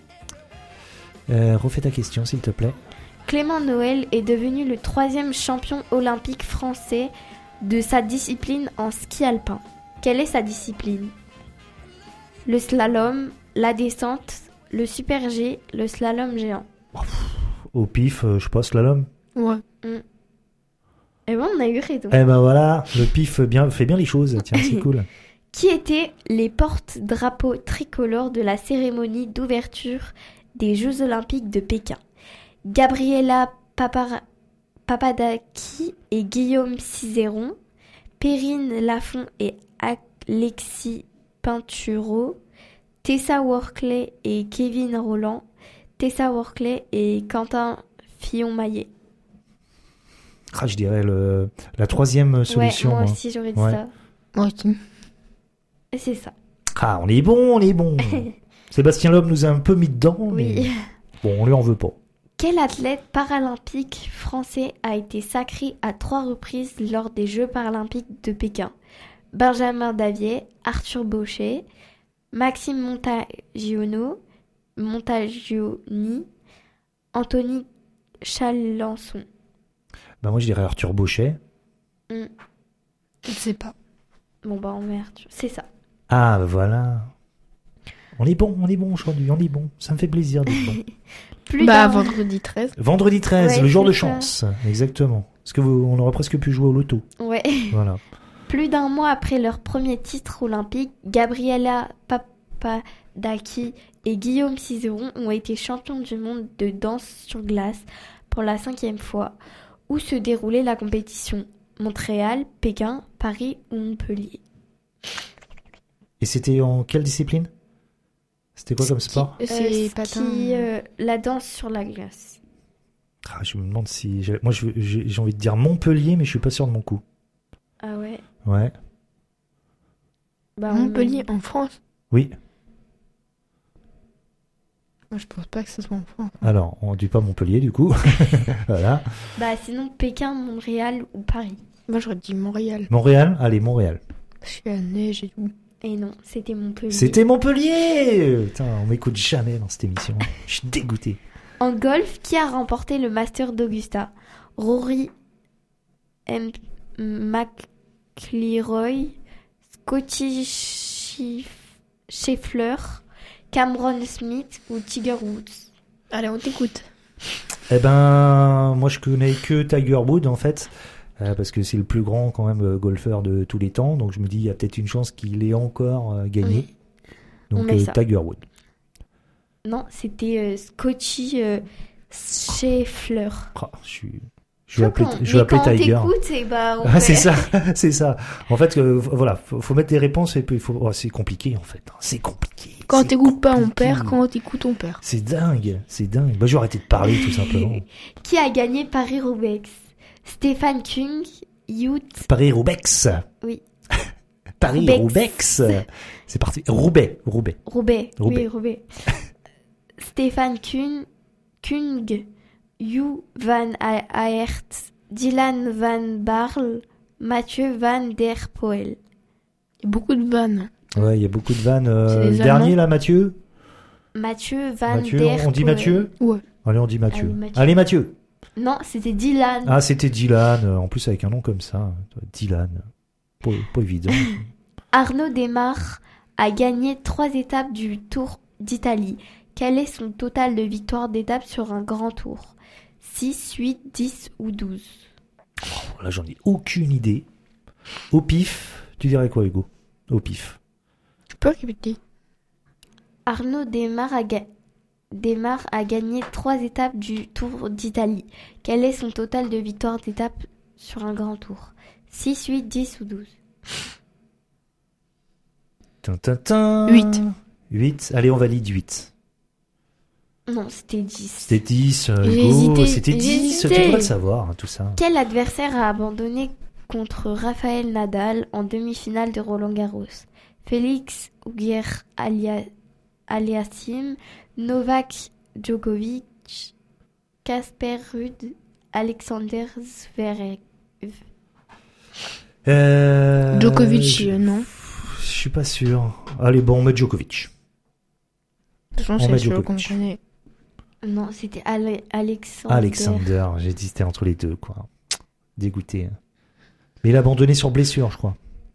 Refais ta question s'il te plaît. Clément Noël est devenu le 3e champion olympique français de sa discipline en ski alpin. Quelle est sa discipline? Le slalom, la descente, le super G, le slalom géant. Au pif, je sais pas, slalom. Ouais. Et bon, on a eu raison. Eh ben voilà, le pif fait bien les choses, tiens, c'est cool. Qui étaient les porte-drapeaux tricolores de la cérémonie d'ouverture des Jeux Olympiques de Pékin? Gabriela Papadaki et Guillaume Cizeron, Perrine Lafont et Alexis Pinturo, Tessa Workley et Kevin Roland, Tessa Workley et Quentin Fillon-Maillet. Ah, je dirais la troisième solution. Ouais, moi aussi j'aurais dit ça. Moi aussi. Et c'est ça. Ah, on est bon. Sébastien Loeb nous a un peu mis dedans, Oui. mais bon, on lui en veut pas. Quel athlète paralympique français a été sacré à 3 reprises lors des Jeux paralympiques de Pékin? Benjamin Davier, Arthur Bauchet, Maxime Montagioni, Anthony Chalençon. Bah moi je dirais Arthur Bauchet. Je sais pas. Bon bah on met Arthur, c'est ça. Ah bah voilà. On est bon aujourd'hui, on est bon. Ça me fait plaisir d'être bon. Vendredi 13. Vendredi 13, Ouais, le jour de c'est ça. chance. Exactement. Parce que on aurait presque pu jouer au loto. Ouais. Voilà. Plus d'un mois après leur premier titre olympique, Gabriela Papadaki et Guillaume Cizeron ont été champions du monde de danse sur glace pour la 5e fois. Où se déroulait la compétition? Montréal, Pékin, Paris ou Montpellier? Et c'était en quelle discipline? C'était quoi comme sport? C'est patin. La danse sur la glace. Ah, je me demande si... Moi j'ai envie de dire Montpellier, mais je suis pas sûr de mon coup. Ah ouais. Ouais. Bah, Montpellier en France? Oui. Moi, je pense pas que ce soit en France. Alors, on dit pas Montpellier du coup. Voilà. Bah sinon Pékin, Montréal ou Paris. Moi, j'aurais dit Montréal. Montréal? Allez, Montréal. Parce qu'il y a la neige et tout. Et non, c'était Montpellier. C'était Montpellier! Putain, on m'écoute jamais dans cette émission. Je suis dégoûté. En golf, qui a remporté le Master d'Augusta? Rory McIlroy, Scotty Scheffler, Cameron Smith ou Tiger Woods? Allez, on t'écoute. Eh ben, moi je connais que Tiger Woods en fait, parce que c'est le plus grand quand même golfeur de tous les temps, donc je me dis il y a peut-être une chance qu'il ait encore gagné. On Donc met ça. Tiger Woods. Non, c'était Scotty Scheffler. Ah, je suis Je vais appeler Tiger. T'écoutes, et bah, c'est ça, c'est ça. En fait, voilà, faut mettre des réponses et puis c'est compliqué en fait. C'est compliqué. Quand t'écoutes pas, on perd. Quand t'écoutes, on perd. C'est dingue. Bah, je vais arrêter de parler tout simplement. Qui a gagné Paris-Roubaix? Stéphane Kung, Youth. Paris-Roubaix. Oui. Paris-Roubaix. C'est parti. Roubaix. Oui, Roubaix. Stéphane Kung, Hugh Van Aert, Dylan Van Baarle, Mathieu Van Der Poel. Il y a beaucoup de vannes. Ouais, il y a beaucoup de vannes. Le dernier là, Mathieu Van Mathieu, Der Poel. On dit Mathieu? Ouais. Allez, on dit Mathieu. Allez, Mathieu. Non, c'était Dylan. Ah, c'était Dylan. En plus, avec un nom comme ça. Dylan. Pas évident. Arnaud Démare a gagné 3 étapes du Tour d'Italie. Quel est son total de victoires d'étapes sur un grand tour? 6, 8, 10 ou 12? Là, j'en ai aucune idée. Au pif, tu dirais quoi, Hugo? Au pif. Tu peux répéter? Arnaud Démare a gagné 3 étapes du Tour d'Italie. Quel est son total de victoires d'étapes sur un grand tour? 6, 8, 10 ou 12? 8. 8. Allez, on valide 8. Non, c'était 10. C'était 10, Hugo. C'était 10. Tu devrais le savoir, tout ça. Quel adversaire a abandonné contre Rafael Nadal en demi-finale de Roland-Garros? Félix Auger-Aliassime, Novak Djokovic, Casper Ruud, Alexander Zverev. Djokovic, non. Je suis pas sûr. Allez, bon, on met Djokovic. De toute façon, c'est celui qu'on connaît. Non, c'était Alexander. Alexander, j'ai dit c'était entre les deux, quoi. Dégoûté. Mais il a abandonné sur blessure, je crois.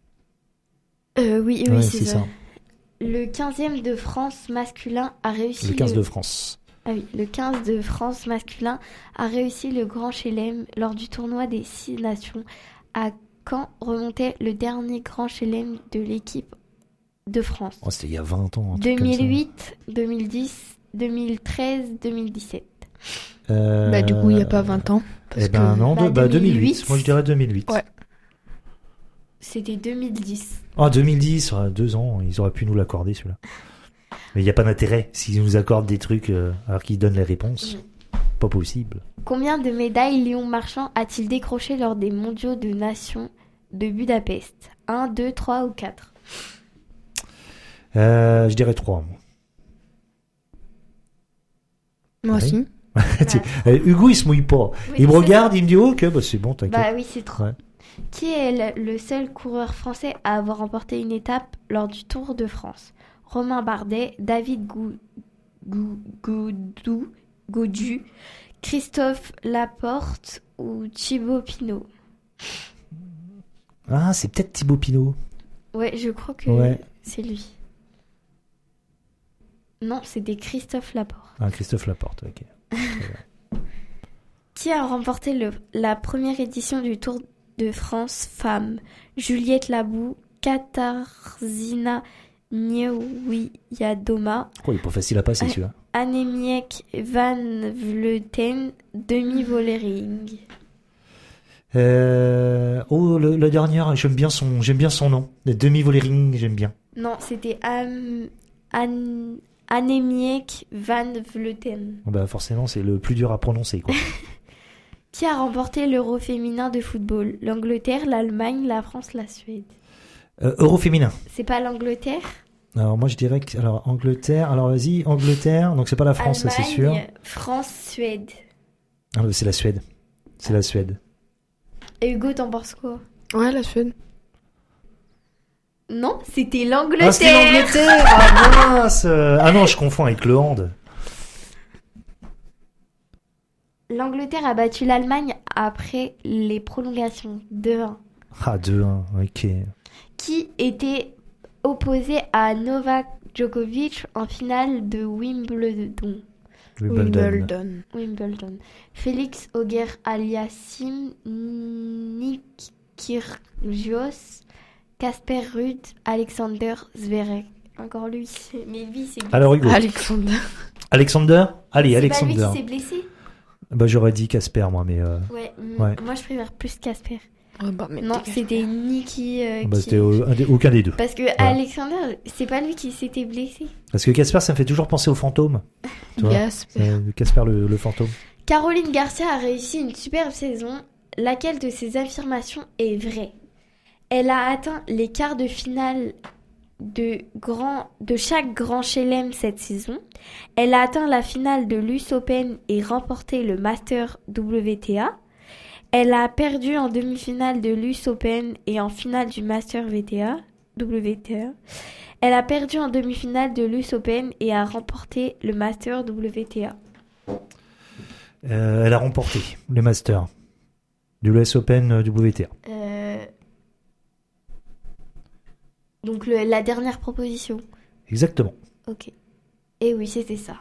Oui, c'est ça. Le 15e de France masculin a réussi... Le 15 de France. Ah oui, le 15 de France masculin a réussi le Grand Chelem lors du tournoi des 6 nations. À quand remontait le dernier Grand Chelem de l'équipe de France? C'était il y a 20 ans. 2008, 2010, 2013, 2017. Du coup, il n'y a pas 20 ans. Non, 2008. Moi, je dirais 2008. Ouais. C'était 2010. Ah, 2010, 2 ans, ils auraient pu nous l'accorder, celui-là. Mais il n'y a pas d'intérêt s'ils nous accordent des trucs alors qu'ils donnent les réponses. Pas possible. Combien de médailles Léon Marchand a-t-il décroché lors des mondiaux de nations de Budapest? 1, 2, 3 ou 4? Je dirais 3. Moi aussi. Hugo, il se mouille pas. Oui, il me regarde, il me dit ok, c'est bon, t'inquiète. Bah oui, c'est 3. Ouais. Qui est le seul coureur français à avoir remporté une étape lors du Tour de France? Romain Bardet, David Gaudu, Christophe Laporte ou Thibaut Pinot? Ah, c'est peut-être Thibaut Pinot. Ouais, je crois que c'est lui. Non, c'était Christophe Laporte. Ah, Christophe Laporte, ok. Qui a remporté la première édition du Tour de France femmes? Juliette Labou, Katarzyna Niewiadoma. Il est pas facile à passer celui-là. Annemiek van Vleuten, Demi Vollering. La dernière, j'aime bien son nom. Demi Vollering, j'aime bien. Non, c'était Annemiek van Vleuten. Forcément, c'est le plus dur à prononcer, quoi. Qui a remporté l'Euro féminin de football? L'Angleterre, l'Allemagne, la France, la Suède. Euro féminin. C'est pas l'Angleterre? Alors moi je dirais que Angleterre. Alors vas-y, Angleterre. Donc c'est pas la France, Allemagne, ça c'est sûr. France, Suède. Ah, c'est la Suède. C'est la Suède. Et Hugo, t'en penses quoi? Ouais, la Suède. Non, c'était l'Angleterre. Ah, c'était l'Angleterre. Ah mince. Ah non, je confonds avec le hand. L'Angleterre a battu l'Allemagne après les prolongations 2-1. Ah, 2-1, ok. Qui était opposé à Novak Djokovic en finale de Wimbledon. Félix Auger-Aliassime, Nick Kyrgios, Casper Ruud, Alexander Zverev. Encore lui, mais lui c'est blessé. Alors Hugo. Alexander. Alexander. Allez, c'est Alexander. C'est pas lui qui s'est blessé? Bah, j'aurais dit Casper, moi, mais... Ouais, ouais. Moi, je préfère plus Casper. Mais non, c'était Niki bah, c'était aucun des deux. Parce que Alexander, c'est pas lui qui s'était blessé. Parce que Casper, ça me fait toujours penser au fantôme. Casper le fantôme. Caroline Garcia a réussi une superbe saison. Laquelle de ces affirmations est vraie? Elle a atteint les quarts de finale de chaque grand chelem cette saison. Elle a atteint la finale de l'US Open et remporté le Master WTA. Elle a perdu en demi-finale de l'US Open et en finale du Master WTA. Elle a perdu en demi-finale de l'US Open et a remporté le Master WTA. Elle a remporté le Master de l'US Open WTA. Donc la dernière proposition. Exactement. Ok. Et oui, c'était ça.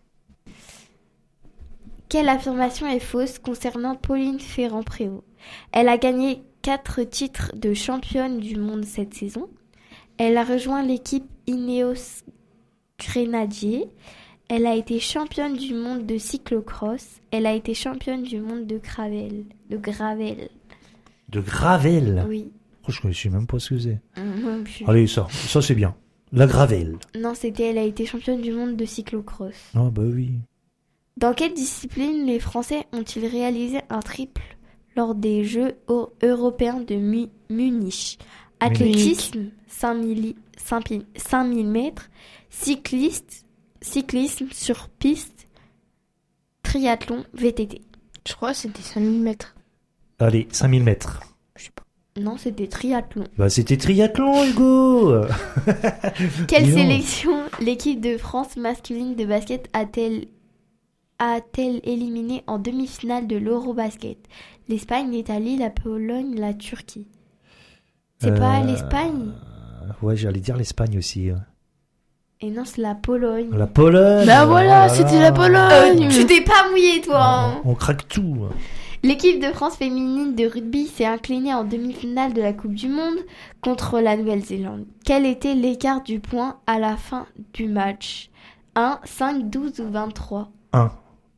Quelle affirmation est fausse concernant Pauline Ferrand-Prévot? Elle a gagné 4 titres de championne du monde cette saison. Elle a rejoint l'équipe Ineos Grenadier. Elle a été championne du monde de cyclocross. Elle a été championne du monde de gravel. De gravel? Oui. Oh, je ne sais même pas ce que c'est. Allez, ça c'est bien. La gravel. Non, elle a été championne du monde de cyclocross. Ah bah oui. Dans quelle discipline les Français ont-ils réalisé un triple lors des Jeux européens de Munich? Athlétisme, 5000 mètres, cyclisme sur piste, triathlon, VTT. Je crois que c'était 5000 mètres. Allez, 5000 mètres. Je sais pas. Non, c'était triathlon. Bah, c'était triathlon, Hugo. Quelle sélection l'équipe de France masculine de basket a-t-elle éliminé en demi-finale de l'Eurobasket? L'Espagne, l'Italie, la Pologne, la Turquie. C'est pas l'Espagne? Ouais, j'allais dire l'Espagne aussi. Et non, c'est la Pologne. La Pologne. Bah voilà, c'était la Pologne. Tu t'es pas mouillé, toi. Hein. On craque tout. L'équipe de France féminine de rugby s'est inclinée en demi-finale de la Coupe du Monde contre la Nouvelle-Zélande. Quel était l'écart du point à la fin du match? 1, 5, 12 ou 23? 1.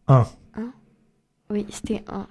Oui, c'était 1.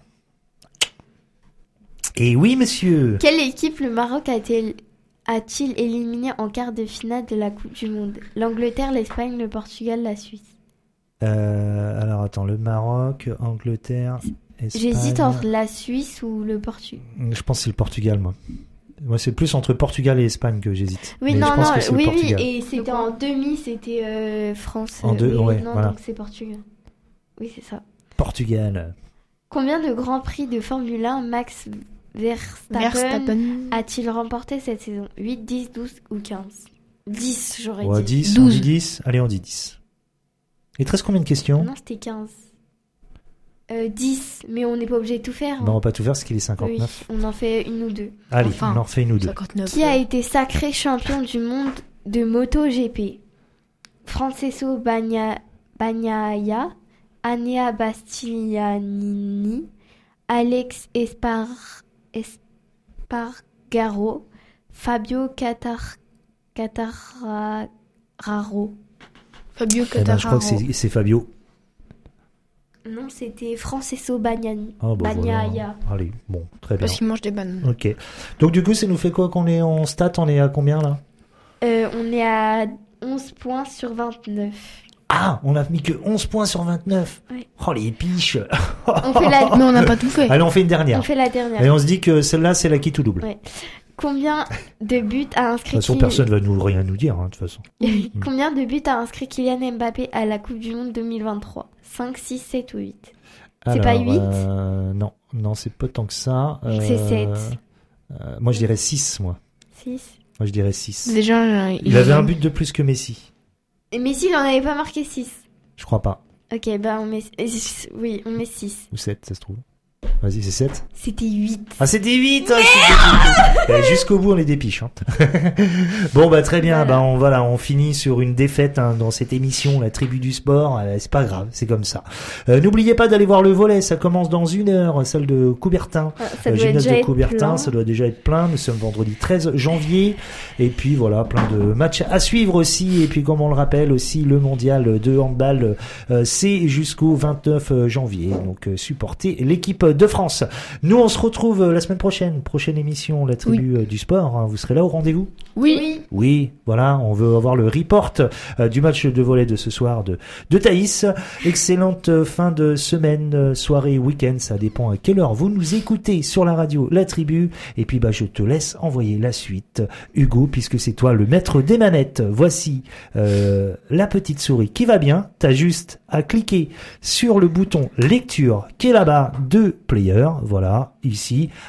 Et oui, monsieur. Quelle équipe le Maroc a-t-il éliminé en quart de finale de la Coupe du Monde? L'Angleterre, l'Espagne, le Portugal, la Suisse. Alors attends, le Maroc, Angleterre, Espagne... J'hésite entre la Suisse ou le Portugal. Je pense que c'est le Portugal, moi. Moi, c'est plus entre Portugal et Espagne que j'hésite. Oui, oui, et c'était en demi, c'était France. En deux, ouais, non, voilà. Donc c'est Portugal. Oui, c'est ça. Portugal. Combien de grands prix de Formule 1 Max Verstappen a-t-il remporté cette saison? 8, 10, 12 ou 15? 10, j'aurais dit. 10, 12. On dit 10. Allez, on dit 10. Il te reste combien de questions? Non, c'était 15. 10, mais on n'est pas obligé de tout faire. Hein. Non, on va pas tout faire, parce qu'il est 59. Oui, on en fait une ou deux. Allez, on en refait une ou deux. 59. Qui a été sacré champion du monde de MotoGP? Francesco Bagnaia, Enea Bastianini, Alex Espargaro, Fabio Quartararo. Fabio Quartararo. Eh ben, je crois que c'est Fabio. Non, c'était Francesco Bagnaia. Oh, bah voilà. Allez, bon, très bien. Parce qu'il mange des bananes. Ok. Donc du coup, ça nous fait quoi qu'on est en stat? On est à combien là? On est à 11 points sur 29. Ah, on a mis que 11 points sur 29. Ouais. Oh, les piches. Mais on n'a pas tout fait. Allez, on fait une dernière. On fait la dernière. Et on se dit que celle-là, c'est la qui tout double. Ouais. Combien de buts a inscrit... De toute façon, personne va rien nous dire, hein, de toute façon. Combien de buts a inscrit Kylian Mbappé à la Coupe du Monde 2023? 5, 6, 7 ou 8? C'est pas 8? Non, c'est pas tant que ça. C'est 7. Moi, je dirais 6, moi. 6? Moi, je dirais 6. Déjà, il avait un but de plus que Messi. Et Messi, il en avait pas marqué 6. Je crois pas. Ok, bah on met... Oui, on met 6. Ou 7, ça se trouve. Vas-y, c'est 7. C'était 8. Ah, c'était 8 Jusqu'au bout, on est des piches. Hein. Bon, bah très bien. Voilà. On finit sur une défaite dans cette émission, la tribu du sport. C'est pas grave, c'est comme ça. N'oubliez pas d'aller voir le volley. Ça commence dans 1 heure, celle de Coubertin. Gymnase de Coubertin, ça doit déjà être plein. Nous sommes vendredi 13 janvier. Et puis voilà, plein de matchs à suivre aussi. Et puis comme on le rappelle aussi, le mondial de handball, c'est jusqu'au 29 janvier. Donc supportez l'équipe de France. Nous, on se retrouve la semaine prochaine. Prochaine émission, la tribu du sport. Hein. Vous serez là au rendez-vous ? Oui, voilà. On veut avoir le report du match de volley de ce soir de Thaïs. Excellente fin de semaine, soirée, week-end. Ça dépend à quelle heure vous nous écoutez sur la radio, la tribu. Et puis, je te laisse envoyer la suite, Hugo, puisque c'est toi le maître des manettes. Voici la petite souris qui va bien. T'as juste à cliquer sur le bouton lecture qui est là-bas de player. Voilà, ici.